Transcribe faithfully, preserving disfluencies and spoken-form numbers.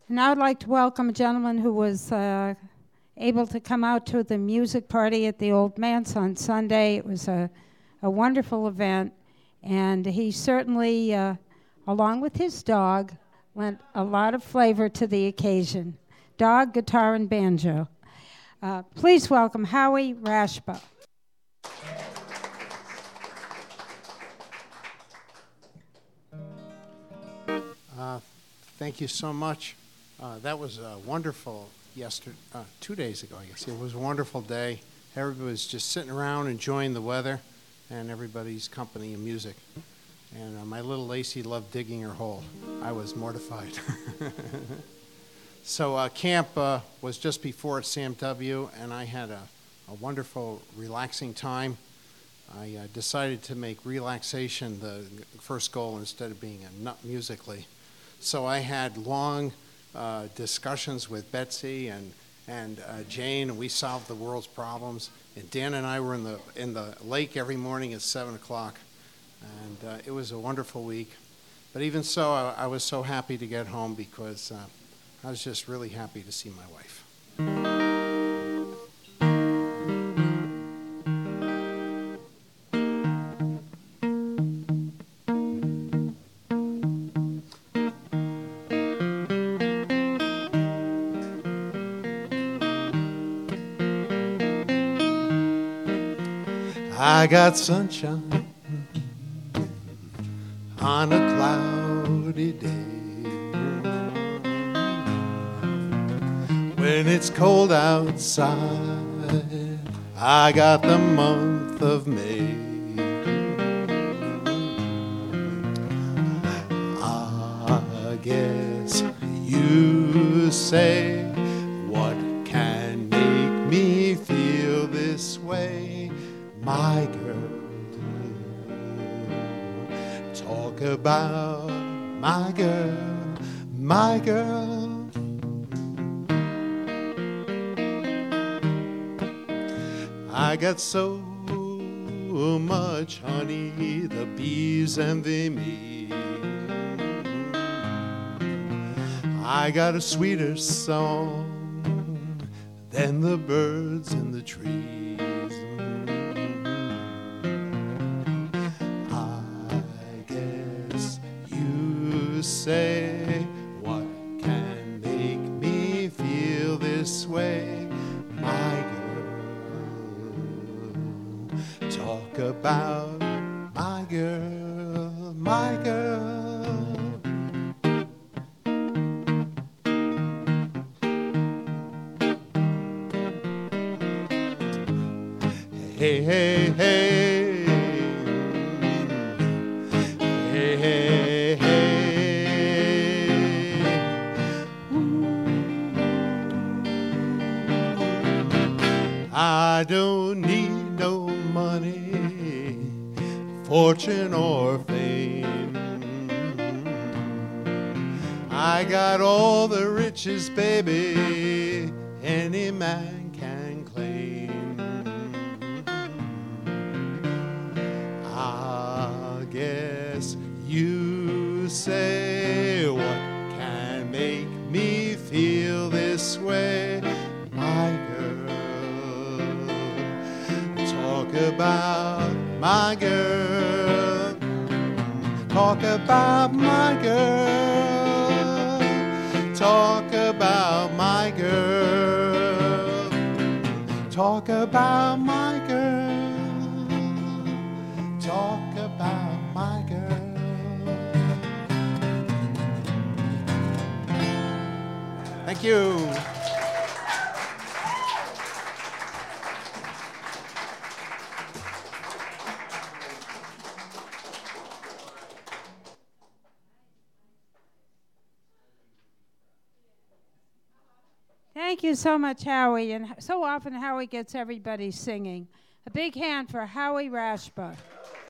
Now I'd like to welcome a gentleman who was uh, able to come out to the music party at the Old Manse on Sunday. It was a, a wonderful event, and he certainly, uh, along with his dog, lent a lot of flavor to the occasion. Dog, guitar, and banjo. Uh, please welcome Howie Rashba. Uh, thank you so much. Uh, that was uh, wonderful yesterday, uh, two days ago, I guess. It was a wonderful day. Everybody was just sitting around enjoying the weather and everybody's company and music. And uh, my little Lacey loved digging her hole. I was mortified. So uh, camp uh, was just before C M W, and I had a, a wonderful, relaxing time. I uh, decided to make relaxation the first goal instead of being a nut musically. So I had long uh, discussions with Betsy and and uh, Jane, and we solved the world's problems. And Dan and I were in the in the lake every morning at seven o'clock, and uh, it was a wonderful week. But even so, I, I was so happy to get home because uh, I was just really happy to see my wife. I got sunshine on a cloudy day. When it's cold outside, I got the month of May. I guess you say, what can make me feel this way? My girl, talk about my girl, my girl. I got so much honey, the bees envy me. I got a sweeter song than the birds in the trees. Say, what can make me feel this way? My girl, talk about my girl, my girl. Hey, hey, hey. Hey, hey, hey. I don't need no money, fortune or fame. I got all the riches, baby, any man can claim. I guess you say, what can make me feel this way? My girl, talk about my girl, talk about my girl, talk about my girl, talk about my girl, talk about my girl. Thank you. Thank you so much, Howie. And so often Howie gets everybody singing. A big hand for Howie Rashba.